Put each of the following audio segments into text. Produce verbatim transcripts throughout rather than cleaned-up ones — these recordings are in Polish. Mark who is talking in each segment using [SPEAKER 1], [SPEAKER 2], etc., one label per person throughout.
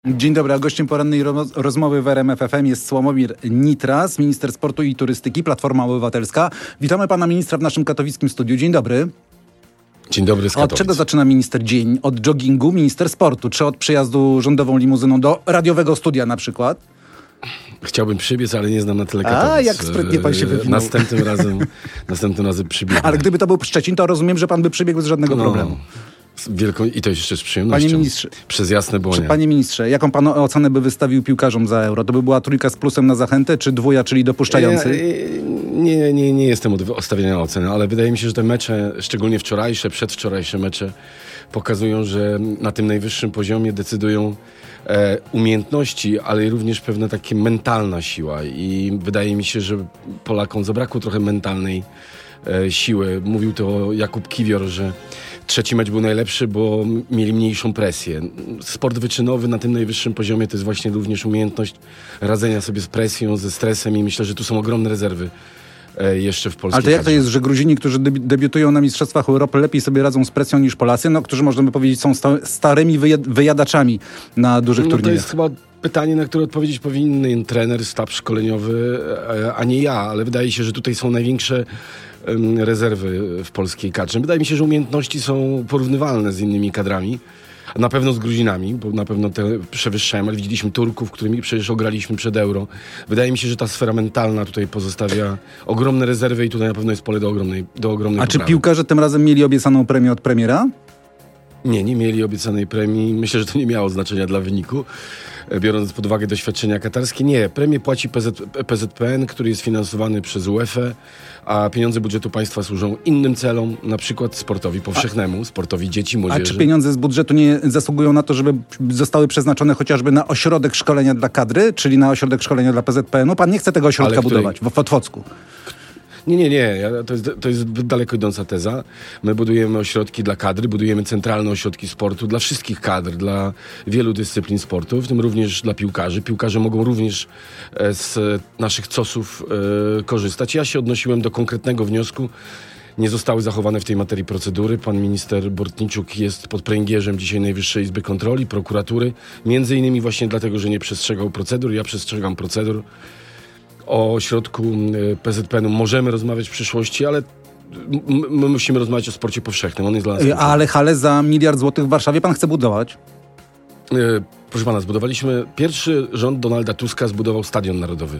[SPEAKER 1] Dzień dobry, a gościem porannej rozmowy w R M F F M jest Sławomir Nitras, minister sportu i turystyki, Platforma Obywatelska. Witamy pana ministra w naszym katowickim studiu. Dzień dobry.
[SPEAKER 2] Dzień dobry z Katowic.
[SPEAKER 1] Od czego zaczyna minister dzień? Od joggingu, minister sportu, czy od przyjazdu rządową limuzyną do radiowego studia na przykład?
[SPEAKER 2] Chciałbym przybiec, ale nie znam na tyle Katowic.
[SPEAKER 1] A, jak sprytnie pan się wywinął.
[SPEAKER 2] Następnym razem, następnym razem przybiegnę.
[SPEAKER 1] Ale gdyby to był Szczecin, to rozumiem, że pan by przybiegł z żadnego no. problemu.
[SPEAKER 2] Wielką, I to jeszcze z przyjemnością.
[SPEAKER 1] Panie ministrze,
[SPEAKER 2] przez jasne błonie.
[SPEAKER 1] Panie ministrze, jaką pan ocenę by wystawił piłkarzom za Euro? To by była trójka z plusem na zachętę, czy dwója, czyli dopuszczający?
[SPEAKER 2] Ja, nie, nie, nie jestem od ustawienia oceny, ale wydaje mi się, że te mecze, szczególnie wczorajsze, przedwczorajsze mecze, pokazują, że na tym najwyższym poziomie decydują e, umiejętności, ale również pewna taka mentalna siła. I wydaje mi się, że Polakom zabrakło trochę mentalnej e, siły. Mówił to Jakub Kiwior, że trzeci mecz był najlepszy, bo mieli mniejszą presję. Sport wyczynowy na tym najwyższym poziomie to jest właśnie również umiejętność radzenia sobie z presją, ze stresem i myślę, że tu są ogromne rezerwy e, jeszcze w polskiej
[SPEAKER 1] Ale to jak
[SPEAKER 2] kadrze.
[SPEAKER 1] to jest, że Gruzini, którzy debi- debiutują na Mistrzostwach Europy, lepiej sobie radzą z presją niż Polacy, no, którzy można by powiedzieć są sta- starymi wyjad- wyjadaczami na dużych
[SPEAKER 2] no,
[SPEAKER 1] turniejach?
[SPEAKER 2] To jest chyba pytanie, na które odpowiedzieć powinien trener, sztab szkoleniowy, a nie ja, ale wydaje się, że tutaj są największe rezerwy w polskiej kadrze. Wydaje mi się, że umiejętności są porównywalne z innymi kadrami. Na pewno z Gruzinami, bo na pewno te przewyższają, ale widzieliśmy Turków, którymi przecież ograliśmy przed Euro. Wydaje mi się, że ta sfera mentalna tutaj pozostawia ogromne rezerwy i tutaj na pewno jest pole do ogromnej, do ogromnej
[SPEAKER 1] A
[SPEAKER 2] poprawy.
[SPEAKER 1] czy piłkarze tym razem mieli obiecaną premię od premiera?
[SPEAKER 2] Nie, nie mieli obiecanej premii. Myślę, że to nie miało znaczenia dla wyniku, biorąc pod uwagę doświadczenia katarskie. Nie, premię płaci P Z, P Z P N, który jest finansowany przez UEFA, a pieniądze budżetu państwa służą innym celom, na przykład sportowi powszechnemu, a, sportowi dzieci, młodzieży.
[SPEAKER 1] A czy pieniądze z budżetu nie zasługują na to, żeby zostały przeznaczone chociażby na ośrodek szkolenia dla kadry, czyli na ośrodek szkolenia dla P Z P N-u? Pan nie chce tego ośrodka której... budować w Otwocku.
[SPEAKER 2] Nie, nie, nie. To jest, to jest zbyt daleko idąca teza. My budujemy ośrodki dla kadry, budujemy centralne ośrodki sportu dla wszystkich kadr, dla wielu dyscyplin sportu, w tym również dla piłkarzy. Piłkarze mogą również z naszych cosów e, korzystać. Ja się odnosiłem do konkretnego wniosku. Nie zostały zachowane w tej materii procedury. Pan minister Bortniczuk jest pod pręgierzem dzisiaj Najwyższej Izby Kontroli, prokuratury. Między innymi właśnie dlatego, że nie przestrzegał procedur. Ja przestrzegam procedur. O ośrodku P Z P N-u możemy rozmawiać w przyszłości, ale my musimy rozmawiać o sporcie powszechnym. On jest dla nas
[SPEAKER 1] kluczowy. Ale halę za miliard złotych w Warszawie pan chce budować?
[SPEAKER 2] Proszę pana, zbudowaliśmy... Pierwszy rząd Donalda Tuska zbudował Stadion Narodowy.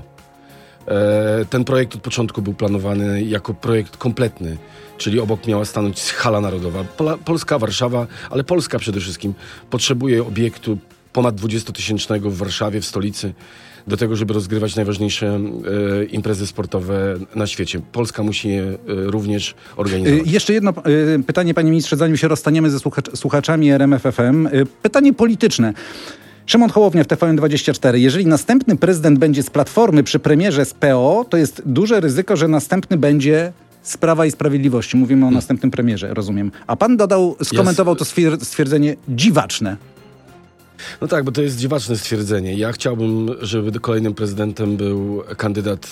[SPEAKER 2] Ten projekt od początku był planowany jako projekt kompletny, czyli obok miała stanąć hala narodowa. Pola, Polska, Warszawa, ale Polska przede wszystkim potrzebuje obiektu ponad dwudziestotysięcznego w Warszawie, w stolicy, do tego, żeby rozgrywać najważniejsze e, imprezy sportowe na świecie. Polska musi je e, również organizować.
[SPEAKER 1] Y, jeszcze jedno y, pytanie, panie ministrze, zanim się rozstaniemy ze słuchacz- słuchaczami R M F F M. Y, pytanie polityczne. Szymon Hołownia w T V N dwadzieścia cztery. Jeżeli następny prezydent będzie z Platformy przy premierze z P O, to jest duże ryzyko, że następny będzie z Prawa i Sprawiedliwości. Mówimy o hmm. następnym premierze, rozumiem. A pan dodał, skomentował yes. to stwier- stwierdzenie dziwaczne.
[SPEAKER 2] No tak, bo to jest dziwaczne stwierdzenie. Ja chciałbym, żeby kolejnym prezydentem był kandydat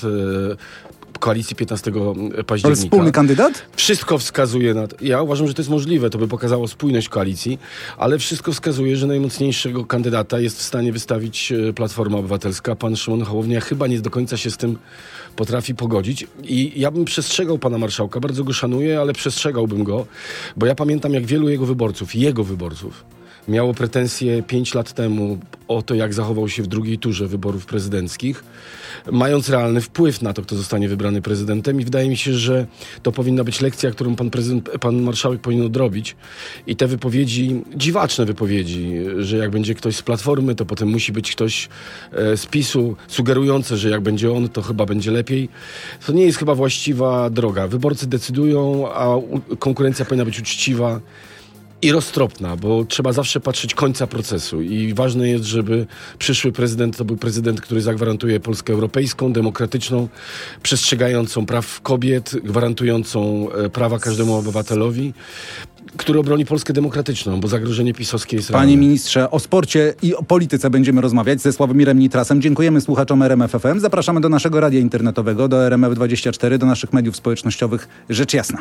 [SPEAKER 2] e, koalicji piętnastego października.
[SPEAKER 1] To jest wspólny kandydat?
[SPEAKER 2] Wszystko wskazuje na to. Ja uważam, że to jest możliwe. To by pokazało spójność koalicji, ale wszystko wskazuje, że najmocniejszego kandydata jest w stanie wystawić Platforma Obywatelska. Pan Szymon Hołownia chyba nie do końca się z tym potrafi pogodzić. I ja bym przestrzegał pana marszałka. Bardzo go szanuję, ale przestrzegałbym go, bo ja pamiętam, jak wielu jego wyborców, jego wyborców, miało pretensje pięć lat temu o to, jak zachował się w drugiej turze wyborów prezydenckich, mając realny wpływ na to, kto zostanie wybrany prezydentem. I wydaje mi się, że to powinna być lekcja, którą pan prezydent, pan marszałek powinien odrobić. I te wypowiedzi, dziwaczne wypowiedzi, że jak będzie ktoś z Platformy, to potem musi być ktoś e, z PiSu, sugerujące, że jak będzie on, to chyba będzie lepiej. To nie jest chyba właściwa droga. Wyborcy decydują, a u- konkurencja powinna być uczciwa i roztropna, bo trzeba zawsze patrzeć końca procesu i ważne jest, żeby przyszły prezydent to był prezydent, który zagwarantuje Polskę europejską, demokratyczną, przestrzegającą praw kobiet, gwarantującą prawa każdemu obywatelowi, który obroni Polskę demokratyczną, bo zagrożenie pisowskie jest realne.
[SPEAKER 1] Panie ministrze, o sporcie i o polityce będziemy rozmawiać ze Sławomirem Nitrasem. Dziękujemy słuchaczom R M F F M. Zapraszamy do naszego radia internetowego, do R M F dwadzieścia cztery, do naszych mediów społecznościowych. Rzecz jasna.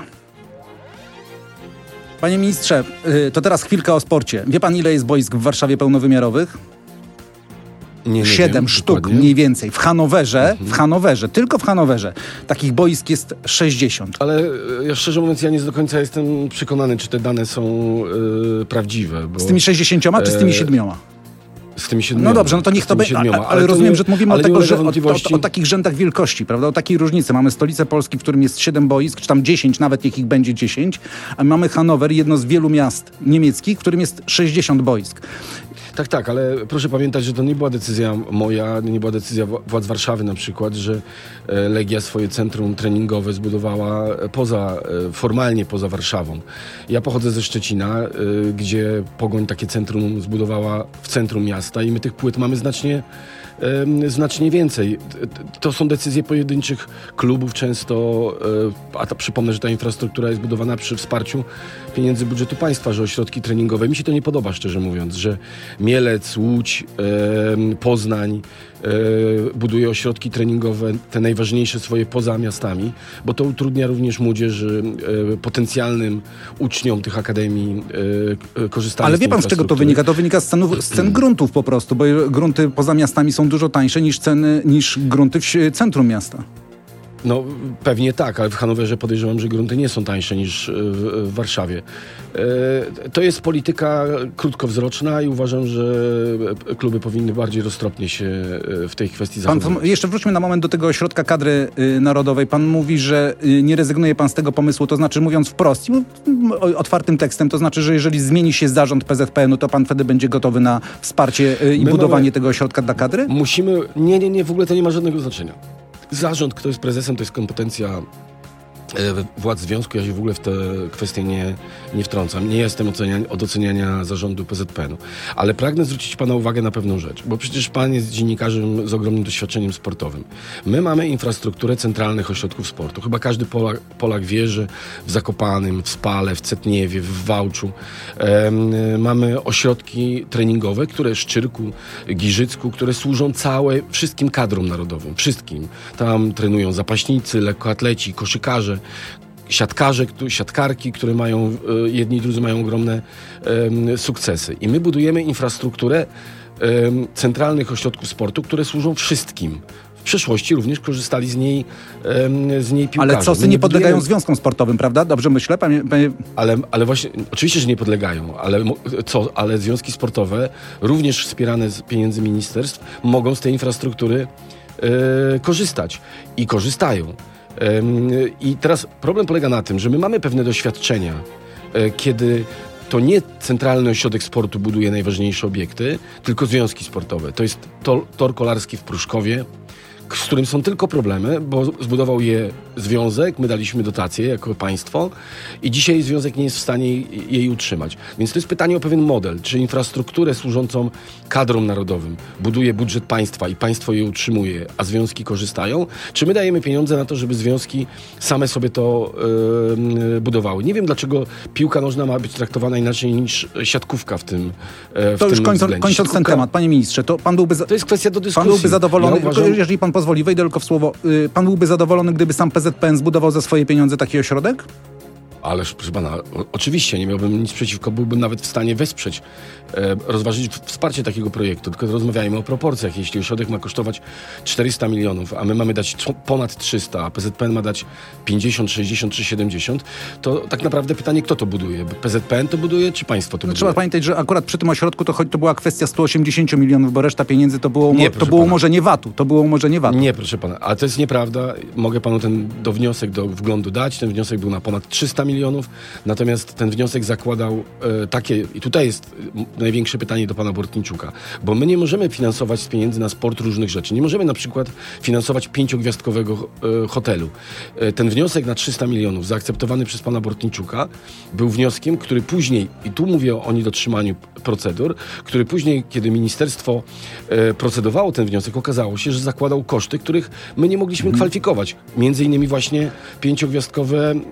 [SPEAKER 1] Panie ministrze, to teraz chwilkę o sporcie. Wie pan, ile jest boisk w Warszawie pełnowymiarowych?
[SPEAKER 2] Nie, nie
[SPEAKER 1] Siedem
[SPEAKER 2] wiem,
[SPEAKER 1] sztuk
[SPEAKER 2] dokładnie.
[SPEAKER 1] mniej więcej. W Hanowerze,
[SPEAKER 2] Mhm.
[SPEAKER 1] w Hanowerze, tylko w Hanowerze takich boisk jest sześćdziesiąt.
[SPEAKER 2] Ale e, ja szczerze mówiąc, ja nie do końca jestem przekonany, czy te dane są e, prawdziwe. Bo
[SPEAKER 1] Z tymi sześćdziesięcioma czy z tymi
[SPEAKER 2] e,
[SPEAKER 1] siedmioma?
[SPEAKER 2] Z tymi siedmioma.
[SPEAKER 1] No dobrze, no to niech
[SPEAKER 2] Z
[SPEAKER 1] to
[SPEAKER 2] tymi
[SPEAKER 1] będzie.
[SPEAKER 2] siedmioma.
[SPEAKER 1] Ale, ale
[SPEAKER 2] to
[SPEAKER 1] rozumiem,
[SPEAKER 2] nie-
[SPEAKER 1] że mówimy o,
[SPEAKER 2] ale nie
[SPEAKER 1] tego,
[SPEAKER 2] ulega
[SPEAKER 1] że, o, o,
[SPEAKER 2] wątpliwości.
[SPEAKER 1] o takich rzędach wielkości, prawda? O takiej różnicy. Mamy stolicę Polski, w którym jest siedem boisk, czy tam dziesięć, nawet niech ich będzie dziesięć, a mamy Hanower, jedno z wielu miast niemieckich, w którym jest sześćdziesiąt boisk.
[SPEAKER 2] Tak, tak, ale proszę pamiętać, że to nie była decyzja moja, nie była decyzja władz Warszawy na przykład, że e, Legia swoje centrum treningowe zbudowała poza, e, formalnie poza Warszawą. Ja pochodzę ze Szczecina, e, gdzie Pogoń takie centrum zbudowała w centrum miasta i my tych płyt mamy znacznie e, znacznie więcej. T- t- To są decyzje pojedynczych klubów często, e, a to przypomnę, że ta infrastruktura jest budowana przy wsparciu pieniędzy budżetu państwa, że ośrodki treningowe. Mi się to nie podoba, szczerze mówiąc, że Mielec, Łódź, e, Poznań e, buduje ośrodki treningowe, te najważniejsze swoje poza miastami, bo to utrudnia również młodzieży, e, potencjalnym uczniom tych akademii e, korzystanie
[SPEAKER 1] Ale
[SPEAKER 2] z
[SPEAKER 1] wie
[SPEAKER 2] tej
[SPEAKER 1] pan, z czego to
[SPEAKER 2] infrastruktury.
[SPEAKER 1] wynika? To wynika z, cenów, z cen gruntów po prostu, bo grunty poza miastami są dużo tańsze niż ceny, niż grunty w si- centrum miasta.
[SPEAKER 2] No pewnie tak, ale w Hanowerze podejrzewam, że grunty nie są tańsze niż e, w, w Warszawie. E, To jest polityka krótkowzroczna i uważam, że kluby powinny bardziej roztropnie się e, w tej kwestii
[SPEAKER 1] Pan,
[SPEAKER 2] zachowywać.
[SPEAKER 1] jeszcze wróćmy na moment do tego ośrodka kadry y, narodowej. Pan mówi, że y, nie rezygnuje pan z tego pomysłu, to znaczy mówiąc wprost, i m- m- otwartym tekstem, to znaczy, że jeżeli zmieni się zarząd P Z P N-u, to pan wtedy będzie gotowy na wsparcie y, i
[SPEAKER 2] My
[SPEAKER 1] budowanie
[SPEAKER 2] mamy-
[SPEAKER 1] tego ośrodka dla kadry?
[SPEAKER 2] Musimy... Nie, nie, nie, w ogóle to nie ma żadnego znaczenia. Zarząd, kto jest prezesem, to jest kompetencja e, władz związku. Ja się w ogóle w te kwestie nie, nie wtrącam. Nie jestem oceniania, od oceniania zarządu P Z P N-u. Ale pragnę zwrócić pana uwagę na pewną rzecz, bo przecież pan jest dziennikarzem z ogromnym doświadczeniem sportowym. My mamy infrastrukturę centralnych ośrodków sportu. Chyba każdy Polak, Polak wie, że w Zakopanym, w Spale, w Cetniewie, w Wałczu em, mamy ośrodki treningowe, które Szczyrku, Giżycku, które służą całe, wszystkim kadrom narodowym. Wszystkim. Tam trenują zapaśnicy, lekkoatleci, koszykarze, siatkarze, któ- siatkarki, które mają, e, jedni i drudzy mają ogromne em, sukcesy. I my budujemy infrastrukturę em, centralnych ośrodków sportu, które służą wszystkim. W przeszłości również korzystali z niej, em, z niej piłkarze.
[SPEAKER 1] Ale cosy
[SPEAKER 2] My
[SPEAKER 1] nie podlegają
[SPEAKER 2] budujemy-
[SPEAKER 1] związkom sportowym, prawda? Dobrze myślę? Panie, panie...
[SPEAKER 2] ale, ale właśnie, oczywiście, że nie podlegają, ale, mo- co, ale związki sportowe, również wspierane z pieniędzy ministerstw, mogą z tej infrastruktury e, korzystać i korzystają. Em, I teraz problem polega na tym, że my mamy pewne doświadczenia, e, kiedy to nie Centralny Ośrodek Sportu buduje najważniejsze obiekty, tylko związki sportowe. To jest tor, tor kolarski w Pruszkowie, k- z którym są tylko problemy, bo zbudował je związek, my daliśmy dotacje jako państwo i dzisiaj związek nie jest w stanie jej- jej utrzymać. Więc to jest pytanie o pewien model, czy infrastrukturę służącą kadrom narodowym buduje budżet państwa i państwo je utrzymuje, a związki korzystają, czy my dajemy pieniądze na to, żeby związki same sobie to yy, budowały. Nie wiem, dlaczego piłka nożna ma być traktowana inaczej niż siatkówka w tym e, w
[SPEAKER 1] To już
[SPEAKER 2] tym
[SPEAKER 1] kończąc,
[SPEAKER 2] względzie.
[SPEAKER 1] kończąc ten
[SPEAKER 2] Siatkówka-
[SPEAKER 1] temat, panie ministrze, to pan byłby... Za...
[SPEAKER 2] To jest kwestia do dyskusji.
[SPEAKER 1] Pan byłby zadowolony,
[SPEAKER 2] Ja uważam,
[SPEAKER 1] jeżeli pan pozwoli, wejdę tylko w słowo, y, pan byłby zadowolony, gdyby sam P Z P N zbudował za swoje pieniądze taki ośrodek?
[SPEAKER 2] Ależ, proszę pana, o, oczywiście nie miałbym nic przeciwko, byłbym nawet w stanie wesprzeć, e, rozważyć w- wsparcie takiego projektu, tylko rozmawiajmy o proporcjach. Jeśli ośrodek ma kosztować czterysta milionów, a my mamy dać tr- ponad trzysta, a P Z P N ma dać pięćdziesiąt, sześćdziesiąt czy siedemdziesiąt, to tak naprawdę pytanie, kto to buduje? P Z P N to buduje, czy państwo to
[SPEAKER 1] No,
[SPEAKER 2] buduje?
[SPEAKER 1] trzeba pamiętać, że akurat przy tym ośrodku to, choć to była kwestia stu osiemdziesięciu milionów, bo reszta pieniędzy to było,
[SPEAKER 2] Nie,
[SPEAKER 1] umo- to
[SPEAKER 2] proszę
[SPEAKER 1] było
[SPEAKER 2] pana.
[SPEAKER 1] umorzenie V A T-u. To było umorzenie V A T-u.
[SPEAKER 2] Nie, proszę pana, ale to jest nieprawda. Mogę panu ten do wniosek do wglądu dać. Ten wniosek był na ponad trzysta milionów, natomiast ten wniosek zakładał e, takie, i tutaj jest e, największe pytanie do pana Bortniczuka, bo my nie możemy finansować z pieniędzy na sport różnych rzeczy. Nie możemy na przykład finansować pięciogwiazdkowego e, hotelu. E, ten wniosek na trzysta milionów zaakceptowany przez pana Bortniczuka był wnioskiem, który później, i tu mówię o niedotrzymaniu procedur, który później, kiedy ministerstwo e, procedowało ten wniosek, okazało się, że zakładał koszty, których my nie mogliśmy kwalifikować. Między innymi właśnie pięciogwiazdkowe e,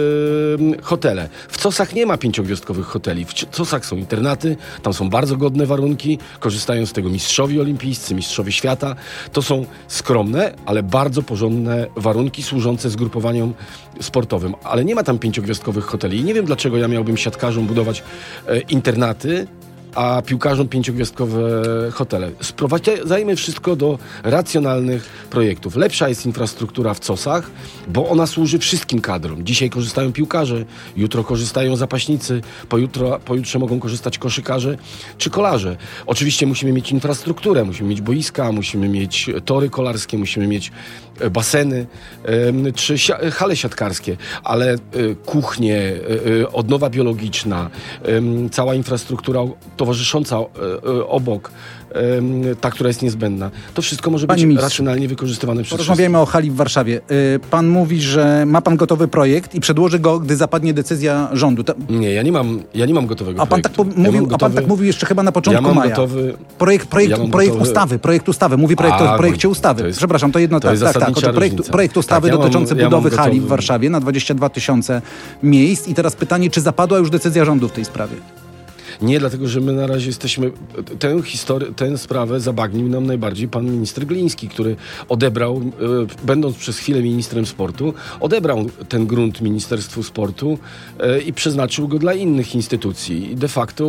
[SPEAKER 2] hotele. W Cosach nie ma pięciogwiazdkowych hoteli. W Cosach są internaty, tam są bardzo godne warunki, korzystają z tego mistrzowie olimpijscy, mistrzowie świata. To są skromne, ale bardzo porządne warunki służące zgrupowaniom sportowym. Ale nie ma tam pięciogwiazdkowych hoteli. I nie wiem, dlaczego ja miałbym siatkarzom budować e, internaty, a piłkarzom pięciogwiazdkowe hotele. Sprowadzajmy wszystko do racjonalnych projektów. Lepsza jest infrastruktura w C O S-ach, bo ona służy wszystkim kadrom. Dzisiaj korzystają piłkarze, jutro korzystają zapaśnicy, pojutro, pojutrze mogą korzystać koszykarze czy kolarze. Oczywiście musimy mieć infrastrukturę, musimy mieć boiska, musimy mieć tory kolarskie, musimy mieć baseny czy hale siatkarskie, ale kuchnie, odnowa biologiczna, cała infrastruktura towarzysząca obok, ta, która jest niezbędna. To wszystko może
[SPEAKER 1] Panie
[SPEAKER 2] być
[SPEAKER 1] ministrze,
[SPEAKER 2] racjonalnie wykorzystywane przez
[SPEAKER 1] porozmawiamy o hali w Warszawie. Pan mówi, że ma pan gotowy projekt i przedłoży go, gdy zapadnie decyzja rządu. Ta...
[SPEAKER 2] Nie, ja nie mam, ja nie mam gotowego
[SPEAKER 1] a pan
[SPEAKER 2] projektu.
[SPEAKER 1] Tak po- mówił,
[SPEAKER 2] ja gotowy...
[SPEAKER 1] A pan tak mówił jeszcze chyba na początku
[SPEAKER 2] ja mam
[SPEAKER 1] maja.
[SPEAKER 2] Gotowy...
[SPEAKER 1] Projekt, projekt,
[SPEAKER 2] ja
[SPEAKER 1] projekt
[SPEAKER 2] gotowy...
[SPEAKER 1] ustawy, projekt ustawy. Mówi projekt
[SPEAKER 2] a,
[SPEAKER 1] o projekcie ustawy.
[SPEAKER 2] To jest,
[SPEAKER 1] Przepraszam, to jedno
[SPEAKER 2] to
[SPEAKER 1] tak,
[SPEAKER 2] jest
[SPEAKER 1] tak, tak. Projekt, projekt ustawy
[SPEAKER 2] tak, ja
[SPEAKER 1] dotyczący
[SPEAKER 2] mam,
[SPEAKER 1] budowy
[SPEAKER 2] ja
[SPEAKER 1] hali
[SPEAKER 2] gotowy...
[SPEAKER 1] w Warszawie na dwadzieścia dwa tysiące miejsc. I teraz pytanie, czy zapadła już decyzja rządu w tej sprawie?
[SPEAKER 2] Nie, dlatego że my na razie jesteśmy... Tę, historię, tę sprawę zabagnił nam najbardziej pan minister Gliński, który odebrał, e, będąc przez chwilę ministrem sportu, odebrał ten grunt Ministerstwu Sportu e, i przeznaczył go dla innych instytucji. I de facto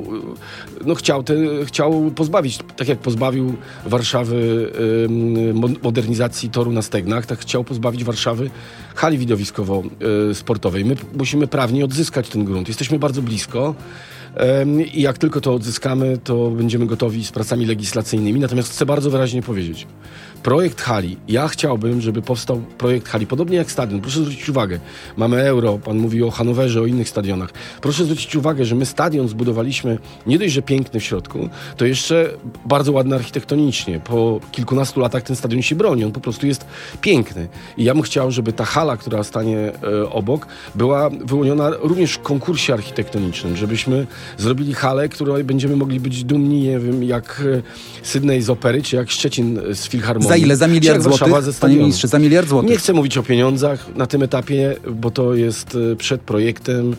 [SPEAKER 2] e, no, chciał, te, chciał pozbawić, tak jak pozbawił Warszawy e, modernizacji toru na Stegnach, tak chciał pozbawić Warszawy hali widowiskowo-sportowej. My musimy prawnie odzyskać ten grunt. Jesteśmy bardzo blisko. I jak tylko to odzyskamy, to będziemy gotowi z pracami legislacyjnymi. Natomiast chcę bardzo wyraźnie powiedzieć, projekt hali, ja chciałbym, żeby powstał projekt hali, podobnie jak stadion. Proszę zwrócić uwagę, mamy Euro, pan mówi o Hanowerze, o innych stadionach. Proszę zwrócić uwagę, że my stadion zbudowaliśmy nie dość, że piękny w środku, to jeszcze bardzo ładny architektonicznie. Po kilkunastu latach ten stadion się broni, on po prostu jest piękny. I ja bym chciał, żeby ta hala, która stanie e, obok, była wyłoniona również w konkursie architektonicznym, żebyśmy zrobili halę, której będziemy mogli być dumni, nie wiem, jak Sydney z opery, czy jak Szczecin z Filharmonii.
[SPEAKER 1] Za ile? Za miliard złotych? Panie ministrze, za miliard złotych.
[SPEAKER 2] Nie chcę mówić o pieniądzach na tym etapie, bo to jest przed projektem.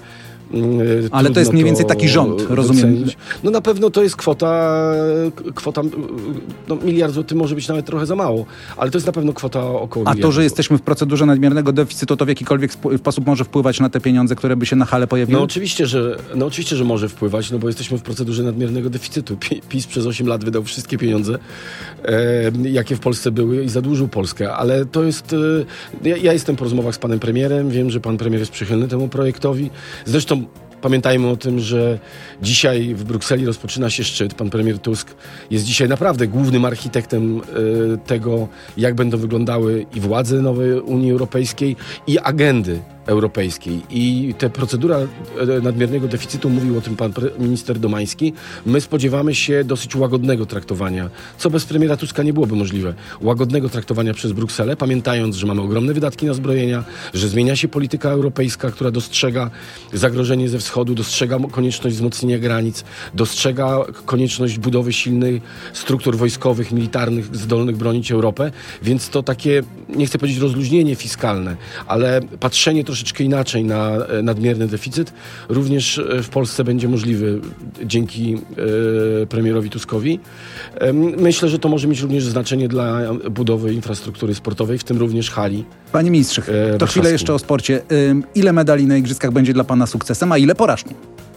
[SPEAKER 1] Ale to jest mniej więcej taki rząd, rozumiem.
[SPEAKER 2] Docenić. No na pewno to jest kwota, kwota no miliard złotych może być nawet trochę za mało, ale to jest na pewno kwota około
[SPEAKER 1] A to, że jesteśmy w procedurze nadmiernego deficytu, to w jakikolwiek sposób może wpływać na te pieniądze, które by się na hale pojawiły?
[SPEAKER 2] No oczywiście, że, no oczywiście, że może wpływać, no bo jesteśmy w procedurze nadmiernego deficytu. PiS przez osiem lat wydał wszystkie pieniądze, e, jakie w Polsce były i zadłużył Polskę, ale to jest... E, ja, ja jestem po rozmowach z panem premierem, wiem, że pan premier jest przychylny temu projektowi. Zresztą pamiętajmy o tym, że dzisiaj w Brukseli rozpoczyna się szczyt. Pan premier Tusk jest dzisiaj naprawdę głównym architektem y, tego, jak będą wyglądały i władze nowej Unii Europejskiej, i agendy europejskiej. I ta procedura nadmiernego deficytu, mówił o tym pan minister Domański, my spodziewamy się dosyć łagodnego traktowania, co bez premiera Tuska nie byłoby możliwe. Łagodnego traktowania przez Brukselę, pamiętając, że mamy ogromne wydatki na zbrojenia, że zmienia się polityka europejska, która dostrzega zagrożenie ze wschodu, dostrzega konieczność wzmocnienia granic, dostrzega konieczność budowy silnych struktur wojskowych, militarnych, zdolnych bronić Europę, więc to takie, nie chcę powiedzieć rozluźnienie fiskalne, ale patrzenie troszeczkę inaczej na nadmierny deficyt również w Polsce będzie możliwy dzięki e, premierowi Tuskowi. E, myślę, że to może mieć również znaczenie dla budowy infrastruktury sportowej, w tym również hali.
[SPEAKER 1] Panie ministrze,
[SPEAKER 2] e,
[SPEAKER 1] to chwilę jeszcze o sporcie. Ile medali na igrzyskach będzie dla pana sukcesem, a ile porażką?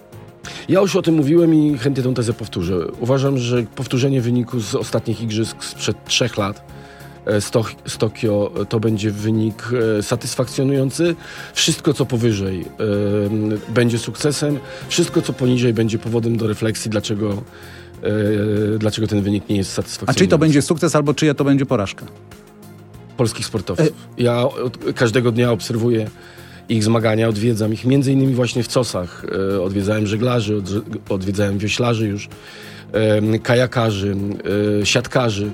[SPEAKER 2] Ja już o tym mówiłem i chętnie tę tezę powtórzę. Uważam, że powtórzenie wyniku z ostatnich igrzysk sprzed trzech lat Z, to, z Tokio to będzie wynik e, satysfakcjonujący. Wszystko, co powyżej e, będzie sukcesem. Wszystko, co poniżej będzie powodem do refleksji, dlaczego, e, dlaczego ten wynik nie jest satysfakcjonujący.
[SPEAKER 1] A czyj to będzie sukces, albo czyja to będzie porażka?
[SPEAKER 2] Polskich sportowców. Ja od, każdego dnia obserwuję ich zmagania, odwiedzam ich między innymi właśnie w C O S-ach. E, odwiedzałem żeglarzy, od, odwiedzałem wioślarzy już, e, kajakarzy, e, siatkarzy.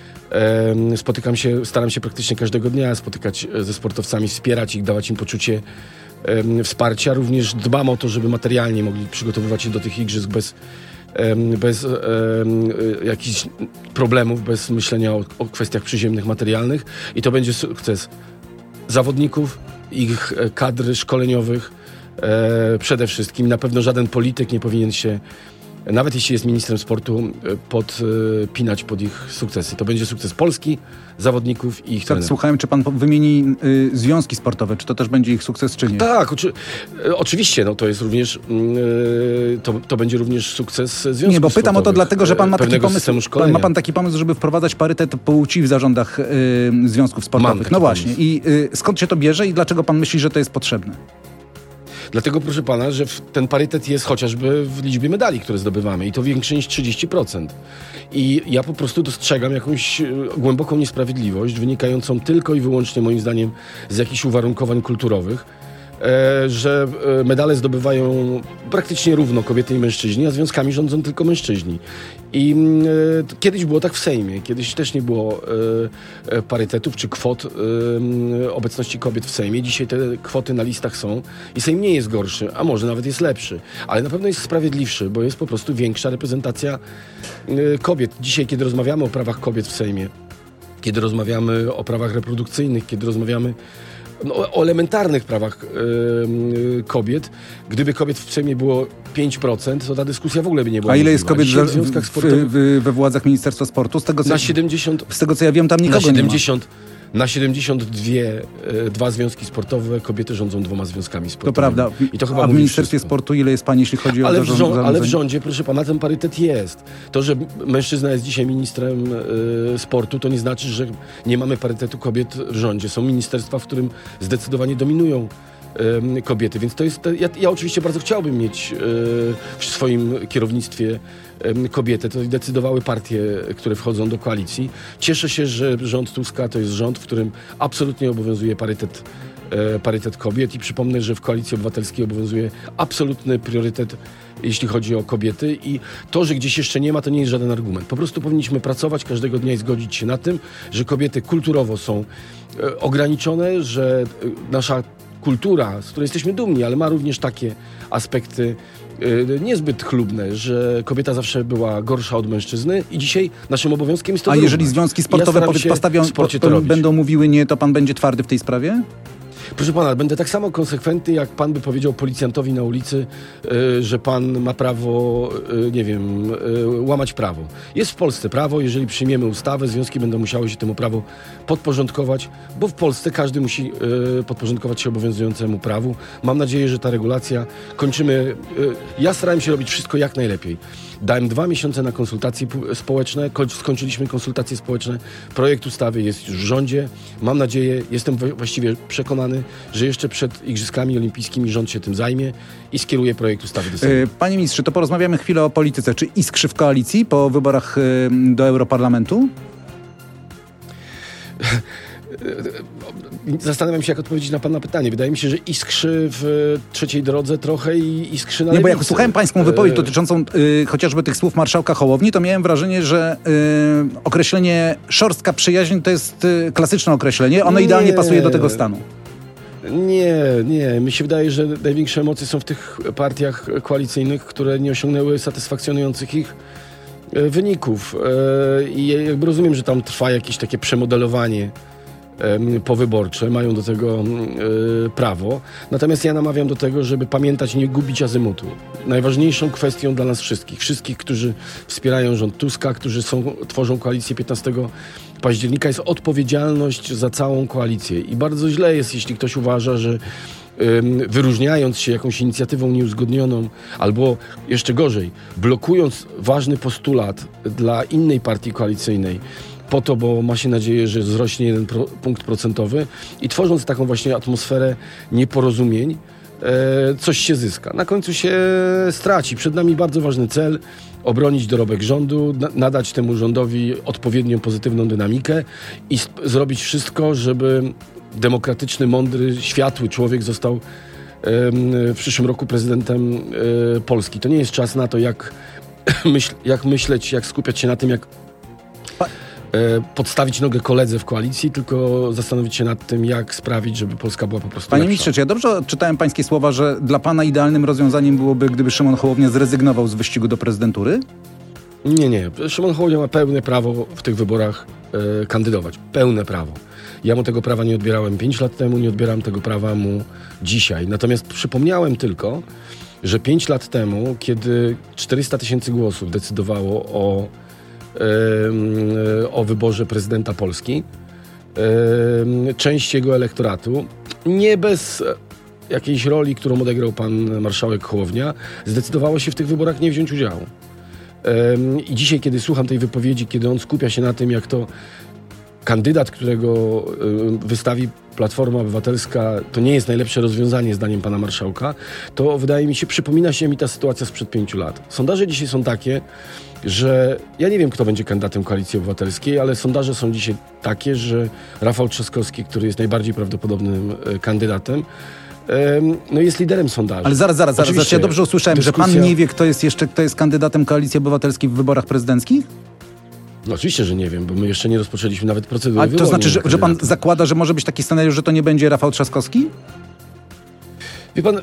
[SPEAKER 2] Spotykam się, staram się praktycznie każdego dnia spotykać ze sportowcami, wspierać ich, dawać im poczucie um, wsparcia. Również dbam o to, żeby materialnie mogli przygotowywać się do tych igrzysk bez, um, bez um, jakichś problemów, bez myślenia o, o kwestiach przyziemnych, materialnych. I to będzie sukces zawodników, ich kadry szkoleniowych. E, przede wszystkim na pewno żaden polityk nie powinien się nawet jeśli jest ministrem sportu, podpinać pod ich sukcesy. To będzie sukces Polski, zawodników i ich
[SPEAKER 1] Tak,
[SPEAKER 2] trenerów.
[SPEAKER 1] słuchałem, czy pan wymieni y, związki sportowe, czy to też będzie ich sukces, czy nie?
[SPEAKER 2] Tak, oczy, oczywiście, no to jest również, yy, to, to będzie również sukces związków
[SPEAKER 1] Nie, bo pytam o to dlatego, że pan ma taki pomysł, pan, ma pan taki pomysł, żeby wprowadzać parytet płci w zarządach y, związków sportowych. No właśnie. Pomysł. I y, skąd się to bierze i dlaczego pan myśli, że to jest potrzebne?
[SPEAKER 2] Dlatego, proszę pana, że ten parytet jest chociażby w liczbie medali, które zdobywamy i to większe niż trzydzieści procent. I ja po prostu dostrzegam jakąś głęboką niesprawiedliwość wynikającą tylko i wyłącznie, moim zdaniem, z jakichś uwarunkowań kulturowych, e, że medale zdobywają praktycznie równo kobiety i mężczyźni, a związkami rządzą tylko mężczyźni. I e, kiedyś było tak w Sejmie, kiedyś też nie było e, parytetów czy kwot e, obecności kobiet w Sejmie. Dzisiaj te kwoty na listach są i Sejm nie jest gorszy, a może nawet jest lepszy, ale na pewno jest sprawiedliwszy, bo jest po prostu większa reprezentacja e, kobiet. Dzisiaj, kiedy rozmawiamy o prawach kobiet w Sejmie, kiedy rozmawiamy o prawach reprodukcyjnych, kiedy rozmawiamy no, o elementarnych prawach yy, kobiet. Gdyby kobiet w Sejmie było pięć procent, to ta dyskusja w ogóle by nie była.
[SPEAKER 1] A ile jest kobiet
[SPEAKER 2] w,
[SPEAKER 1] w,
[SPEAKER 2] związkach
[SPEAKER 1] w, w, we władzach Ministerstwa Sportu? Z tego, co,
[SPEAKER 2] na siedemdziesiąt,
[SPEAKER 1] z tego co ja wiem, tam nikogo
[SPEAKER 2] na siedemdziesiąt,
[SPEAKER 1] nie ma.
[SPEAKER 2] Na siedemdziesiąt dwa związki sportowe kobiety rządzą dwoma związkami sportowymi.
[SPEAKER 1] To prawda.
[SPEAKER 2] I to chyba
[SPEAKER 1] A w Ministerstwie
[SPEAKER 2] wszystko.
[SPEAKER 1] Sportu ile jest pani, jeśli chodzi
[SPEAKER 2] ale
[SPEAKER 1] o
[SPEAKER 2] w, rząd, ale w rządzie, proszę pana, ten parytet jest. To, że mężczyzna jest dzisiaj ministrem y, sportu, to nie znaczy, że nie mamy parytetu kobiet w rządzie. Są ministerstwa, w którym zdecydowanie dominują y, kobiety. Więc to jest... Ja, ja oczywiście bardzo chciałbym mieć y, w swoim kierownictwie kobiety, to decydowały partie, które wchodzą do koalicji. Cieszę się, że rząd Tuska to jest rząd, w którym absolutnie obowiązuje parytet, e, parytet kobiet i przypomnę, że w Koalicji Obywatelskiej obowiązuje absolutny priorytet, jeśli chodzi o kobiety i to, że gdzieś jeszcze nie ma, to nie jest żaden argument. Po prostu powinniśmy pracować każdego dnia i zgodzić się na tym, że kobiety kulturowo są e, ograniczone, że e, nasza kultura, z której jesteśmy dumni, ale ma również takie aspekty niezbyt chlubne, że kobieta zawsze była gorsza od mężczyzny i dzisiaj naszym obowiązkiem jest to
[SPEAKER 1] A
[SPEAKER 2] wyrównać.
[SPEAKER 1] jeżeli związki sportowe
[SPEAKER 2] ja
[SPEAKER 1] powie, postawią, po, to będą mówiły nie, to pan będzie twardy w tej sprawie?
[SPEAKER 2] Proszę pana, będę tak samo konsekwentny, jak pan by powiedział policjantowi na ulicy, y, że pan ma prawo, y, nie wiem, y, łamać prawo. Jest w Polsce prawo, jeżeli przyjmiemy ustawę, związki będą musiały się temu prawu podporządkować, bo w Polsce każdy musi y, podporządkować się obowiązującemu prawu. Mam nadzieję, że ta regulacja kończymy. Y, ja starałem się robić wszystko jak najlepiej. Dałem dwa miesiące na konsultacje społeczne, skończyliśmy konsultacje społeczne. Projekt ustawy jest już w rządzie. Mam nadzieję, jestem właściwie przekonany, że jeszcze przed Igrzyskami Olimpijskimi rząd się tym zajmie i skieruje projekt ustawy do Sejmu.
[SPEAKER 1] Panie ministrze, to porozmawiamy chwilę o polityce. Czy iskrzy w koalicji po wyborach do Europarlamentu?
[SPEAKER 2] Zastanawiam się, jak odpowiedzieć na pana pytanie. Wydaje mi się, że iskrzy w trzeciej drodze trochę i iskrzy na
[SPEAKER 1] Nie, bo
[SPEAKER 2] lewicy.
[SPEAKER 1] jak słuchałem pańską wypowiedź dotyczącą y, chociażby tych słów marszałka Hołowni, to miałem wrażenie, że y, określenie szorstka przyjaźń to jest y, klasyczne określenie. Ono nie. idealnie pasuje do tego stanu. Nie, nie. Mi się wydaje, że największe emocje są w tych partiach koalicyjnych, które nie osiągnęły satysfakcjonujących ich wyników. I jakby rozumiem, że tam trwa jakieś takie przemodelowanie powyborcze, mają do tego y, prawo. Natomiast ja namawiam do tego, żeby pamiętać, nie gubić azymutu. Najważniejszą kwestią dla nas wszystkich, wszystkich, którzy wspierają rząd Tuska, którzy są, tworzą koalicję piętnastego października, jest odpowiedzialność za całą koalicję. I bardzo źle jest, jeśli ktoś uważa, że y, wyróżniając się jakąś inicjatywą nieuzgodnioną, albo jeszcze gorzej, blokując ważny postulat dla innej partii koalicyjnej, po to, bo ma się nadzieję, że wzrośnie jeden pro, punkt procentowy i tworząc taką właśnie atmosferę nieporozumień, e, coś się zyska. Na końcu się straci. Przed nami bardzo ważny cel, obronić dorobek rządu, na, nadać temu rządowi odpowiednią pozytywną dynamikę i sp- zrobić wszystko, żeby demokratyczny, mądry, światły człowiek został e, w przyszłym roku prezydentem e, Polski. To nie jest czas na to, jak, myśl, jak myśleć, jak skupiać się na tym, jak podstawić nogę koledze w koalicji, tylko zastanowić się nad tym, jak sprawić, żeby Polska była po prostu Panie
[SPEAKER 2] lepsza.
[SPEAKER 1] ministrze, czy ja dobrze odczytałem pańskie słowa, że dla pana idealnym rozwiązaniem byłoby, gdyby Szymon Hołownia zrezygnował z wyścigu do prezydentury?
[SPEAKER 2] Nie, nie. Szymon Hołownia ma pełne prawo w tych wyborach e, kandydować. Pełne prawo. Ja mu tego prawa nie odbierałem pięć lat temu, nie odbieram tego prawa mu dzisiaj. Natomiast przypomniałem tylko, że pięć lat temu, kiedy czterysta tysięcy głosów decydowało o, yy, o wyborze prezydenta Polski, yy, część jego elektoratu, nie bez jakiejś roli, którą odegrał pan marszałek Hołownia, zdecydowało się w tych wyborach nie wziąć udziału. Yy, I dzisiaj, kiedy słucham tej wypowiedzi, kiedy on skupia się na tym, jak to kandydat, którego yy, wystawi Platforma Obywatelska, to nie jest najlepsze rozwiązanie zdaniem pana marszałka, to wydaje mi się, przypomina się mi ta sytuacja sprzed pięciu lat. Sondaże dzisiaj są takie, że ja nie wiem, kto będzie kandydatem Koalicji Obywatelskiej, ale sondaże są dzisiaj takie, że Rafał Trzaskowski, który jest najbardziej prawdopodobnym e, kandydatem, e, no jest liderem sondaży.
[SPEAKER 1] Ale zaraz, zaraz, zaraz, zaraz ja dobrze usłyszałem, dyskusja... że pan nie wie, kto jest jeszcze, kto jest kandydatem Koalicji Obywatelskiej w wyborach prezydenckich?
[SPEAKER 2] No oczywiście, że nie wiem, bo my jeszcze nie rozpoczęliśmy nawet procedury
[SPEAKER 1] wyborczej. A to znaczy, że, że pan zakłada, że może być taki scenariusz, że to nie będzie Rafał Trzaskowski?
[SPEAKER 2] Wie pan,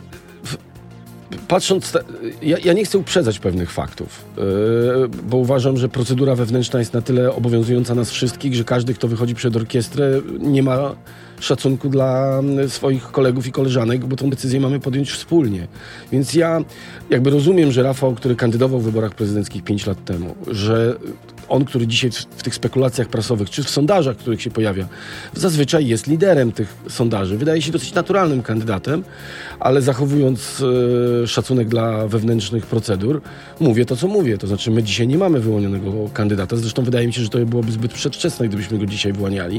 [SPEAKER 2] patrząc... Ja, ja nie chcę uprzedzać pewnych faktów, yy, bo uważam, że procedura wewnętrzna jest na tyle obowiązująca nas wszystkich, że każdy, kto wychodzi przed orkiestrę, nie ma szacunku dla swoich kolegów i koleżanek, bo tą decyzję mamy podjąć wspólnie. Więc ja jakby rozumiem, że Rafał, który kandydował w wyborach prezydenckich pięć lat temu, że on, który dzisiaj w, w tych spekulacjach prasowych, czy w sondażach, których się pojawia, zazwyczaj jest liderem tych sondaży. Wydaje się dosyć naturalnym kandydatem, ale zachowując e, szacunek dla wewnętrznych procedur, mówię to, co mówię. To znaczy, my dzisiaj nie mamy wyłonionego kandydata. Zresztą wydaje mi się, że to byłoby zbyt przedwczesne, gdybyśmy go dzisiaj wyłaniali.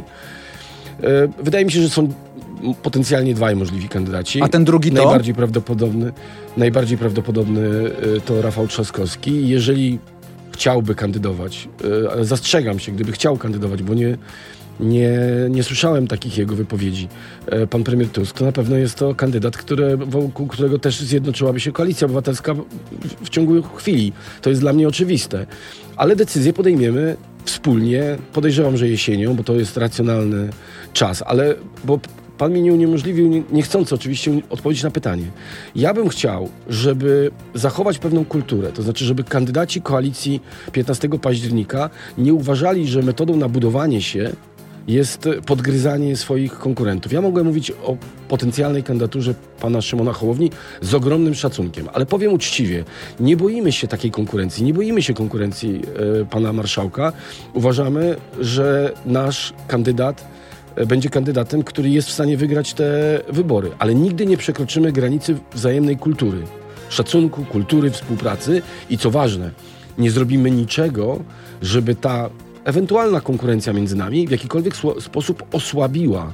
[SPEAKER 2] E, wydaje mi się, że są potencjalnie dwaj możliwi kandydaci.
[SPEAKER 1] A ten drugi to?
[SPEAKER 2] Najbardziej prawdopodobny, najbardziej prawdopodobny e, to Rafał Trzaskowski. Jeżeli chciałby kandydować, ale zastrzegam się, gdyby chciał kandydować, bo nie, nie, nie słyszałem takich jego wypowiedzi, pan premier Tusk, to na pewno jest to kandydat, który, wokół którego też zjednoczyłaby się Koalicja Obywatelska w, w ciągu chwili. To jest dla mnie oczywiste. Ale decyzję podejmiemy wspólnie. Podejrzewam, że jesienią, bo to jest racjonalny czas, ale bo pan mi nie uniemożliwił, niechcący oczywiście, odpowiedzieć na pytanie. Ja bym chciał, żeby zachować pewną kulturę, to znaczy, żeby kandydaci koalicji piętnastego października nie uważali, że metodą na budowanie się jest podgryzanie swoich konkurentów. Ja mogę mówić o potencjalnej kandydaturze pana Szymona Hołowni z ogromnym szacunkiem, ale powiem uczciwie, nie boimy się takiej konkurencji, nie boimy się konkurencji e, pana marszałka. Uważamy, że nasz kandydat będzie kandydatem, który jest w stanie wygrać te wybory. Ale nigdy nie przekroczymy granicy wzajemnej kultury. Szacunku, kultury, współpracy i co ważne, nie zrobimy niczego, żeby ta ewentualna konkurencja między nami w jakikolwiek sło- sposób osłabiła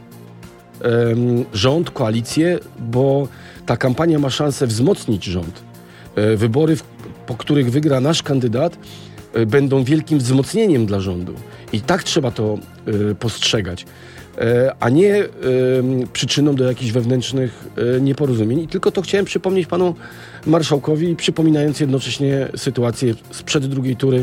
[SPEAKER 2] um, rząd, koalicję, bo ta kampania ma szansę wzmocnić rząd. E, wybory, w, po których wygra nasz kandydat, e, będą wielkim wzmocnieniem dla rządu. I tak trzeba to e, postrzegać. A nie y, przyczyną do jakichś wewnętrznych y, nieporozumień. I tylko to chciałem przypomnieć panu marszałkowi, przypominając jednocześnie sytuację sprzed drugiej tury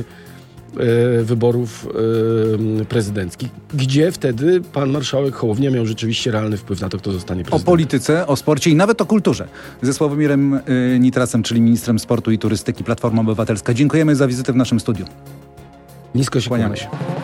[SPEAKER 2] y, wyborów y, prezydenckich, gdzie wtedy pan marszałek Hołownia miał rzeczywiście realny wpływ na to, kto zostanie prezydentem.
[SPEAKER 1] O polityce, o sporcie i nawet o kulturze. Ze Sławomirem y, Nitrasem, czyli ministrem sportu i turystyki Platforma Obywatelska. Dziękujemy za wizytę w naszym studiu.
[SPEAKER 2] Nisko się
[SPEAKER 1] kłaniamy się.